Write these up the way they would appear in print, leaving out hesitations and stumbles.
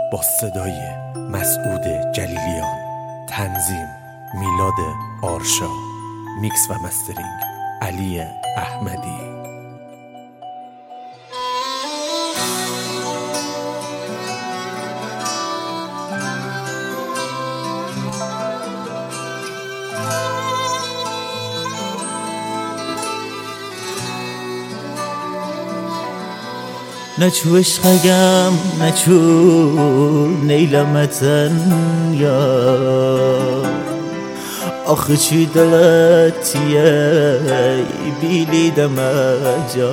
با صدای مسعود جلیلیان، تنظیم میلاد آرشا، میکس و مسترینگ علی احمدی. نچو عشقگم نچو نیلمتن یا آخه چی دلتیه بیلی دمجا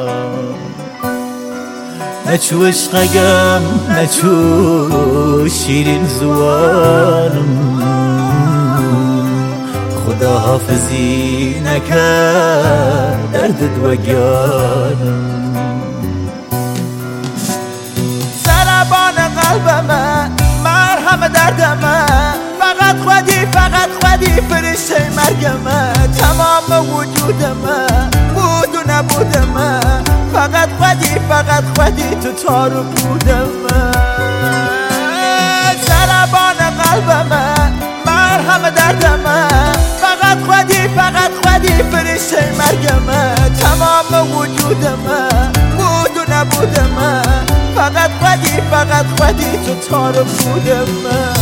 نچو عشقگم نچو شیرین زوانم خدا حافظی نکرد درد دوگانم قلبمه مرهم دردمه فقط خودی فرشته مرگمه تمام وجودمه بود و نبودمه فقط خودی تو تارو بودمه ضربان قلبمه مرهم دردمه فقط خودی فرشته مرگمه تمام وجودمه بود و نبودمه فقط خودی تو تارو بودمه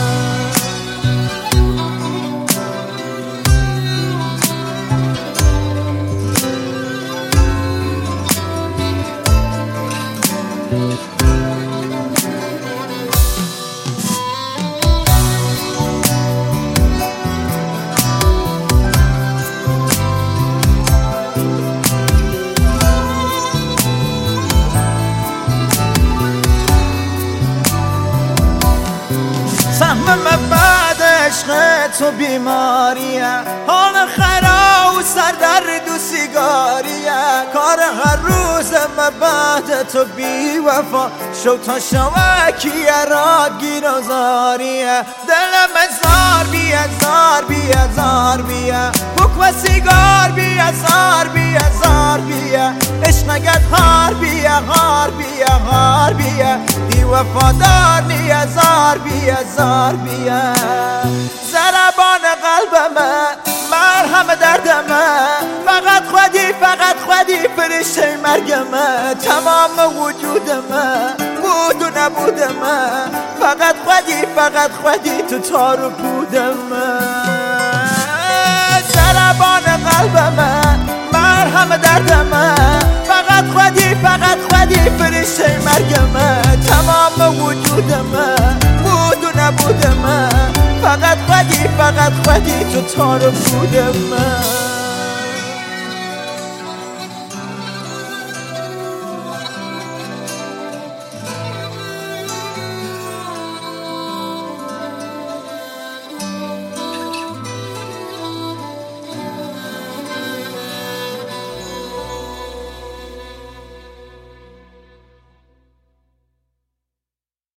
سهمم بعد عشق تو بیماریه حال خرا و سردرد و سیگاریه کار هر روزم بعد تو بی وفا شو تا شوکیه را گیر و زاریه دلم زار بیه بک و سیگار بیه عشق نگد هار بیه دی وفادار نیه زار بیه ضربان قلبمه مرهم دردمه فقط خودی فرشته مرگمه تمام وجودمه بود و نبودمه فقط خودی تو تارو بودمه ضربان قلبمه مرهم دردمه فقط خودی فرشته مرگمه تمام وجودمه بود و نبودمه فقط خودی تو تارو بودمه